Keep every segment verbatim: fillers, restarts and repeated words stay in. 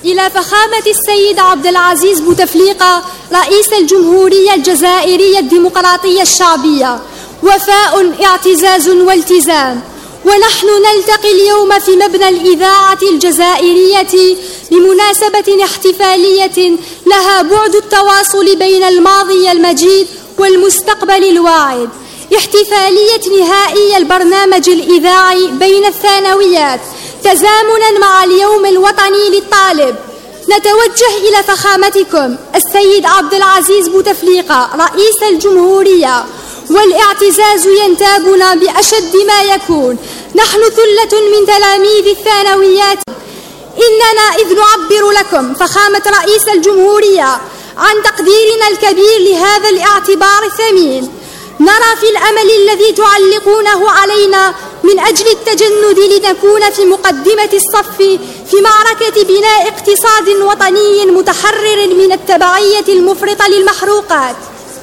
إلى فخامة السيد عبد العزيز بوتفليقة رئيس الجمهورية الجزائرية الديمقراطية الشعبية، وفاء، اعتزاز والتزام. ونحن نلتقي اليوم في مبنى الإذاعة الجزائرية بمناسبة احتفالية لها بعد التواصل بين الماضي المجيد والمستقبل الواعد، احتفالية نهائي البرنامج الإذاعي بين الثانويات تزامناً مع اليوم الوطني للطالب. نتوجه إلى فخامتكم السيد عبد العزيز بوتفليقة رئيس الجمهورية، والاعتزاز ينتابنا بأشد ما يكون. نحن ثلة من تلاميذ الثانويات، إننا إذ نعبر لكم فخامة رئيس الجمهورية عن تقديرنا الكبير لهذا الاعتبار الثمين. نرى في الأمل الذي تعلقونه علينا من أجل التجند لنكون في مقدمة الصف في معركة بناء اقتصاد وطني متحرر من التبعية المفرطة للمحروقات،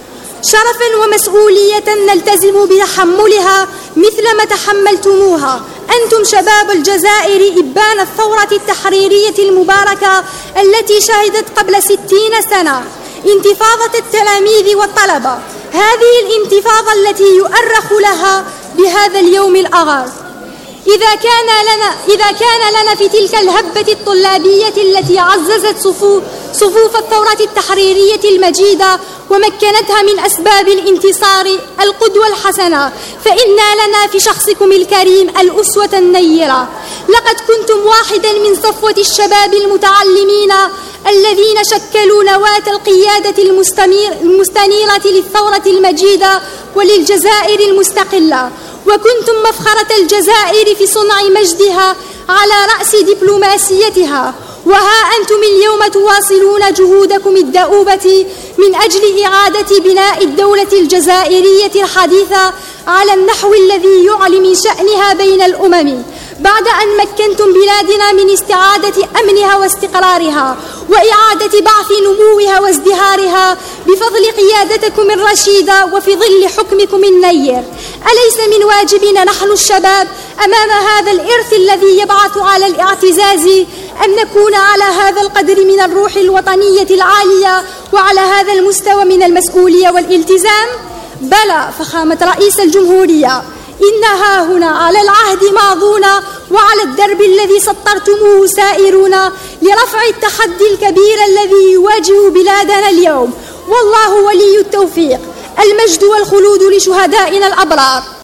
شرفاً ومسؤولية نلتزم بتحملها مثل ما تحملتموها أنتم شباب الجزائر إبان الثورة التحريرية المباركة التي شهدت قبل ستين سنة انتفاضة التلاميذ والطلبة، هذه الانتفاضة التي يؤرخ لها بهذا اليوم الأغر. إذا كان لنا إذا كان لنا في تلك الهبة الطلابية التي عززت صفوف صفوف الثورة التحريرية المجيدة ومكنتها من أسباب الانتصار القدوة الحسنة، فإن لنا في شخصكم الكريم الأسوة النيرة. لقد كنتم واحدا من صفوة الشباب المتعلمين الذين شكلوا نواة القيادة المستنيرة للثورة المجيدة وللجزائر المستقلة، وكنتم مفخرة الجزائر في صنع مجدها على رأس دبلوماسيتها. وها أنتم اليوم تواصلون جهودكم الدؤوبة من أجل إعادة بناء الدولة الجزائرية الحديثة على النحو الذي يعلي من شأنها بين الأمم، بعد أن مكنتم بلادنا من استعادة أمنها واستقرارها وإعادة بعث نموها وازدهارها بفضل قيادتكم الرشيدة وفي ظل حكمكم النير. أليس من واجبنا نحن الشباب أمام هذا الإرث الذي يبعث على الاعتزاز أن نكون على هذا القدر من الروح الوطنية العالية وعلى هذا المستوى من المسؤولية والالتزام؟ بلى فخامة رئيس الجمهورية، إنها هنا على العهد ماضون وعلى الدرب الذي سطرتموه سائرون لرفع التحدي الكبير الذي يواجه بلادنا اليوم، والله ولي التوفيق. المجد والخلود لشهدائنا الأبرار.